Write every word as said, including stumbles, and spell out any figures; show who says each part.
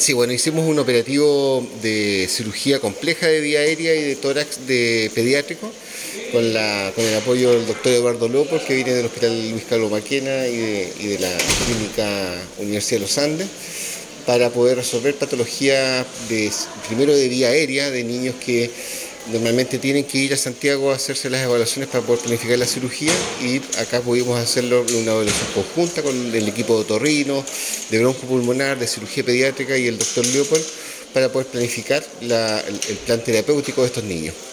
Speaker 1: Sí, bueno, hicimos un operativo de cirugía compleja de vía aérea y de tórax de pediátrico con, la, con el apoyo del doctor Eduardo López, que viene del Hospital Luis Carlos Maquena y de, y de la Clínica Universidad de los Andes, para poder resolver patologías de, primero de vía aérea, de niños que normalmente tienen que ir a Santiago a hacerse las evaluaciones para poder planificar la cirugía, y acá pudimos hacerlo en una evaluación conjunta con el equipo de otorrino, de broncopulmonar, de cirugía pediátrica y el doctor Leopold, para poder planificar la, el, el plan terapéutico de estos niños.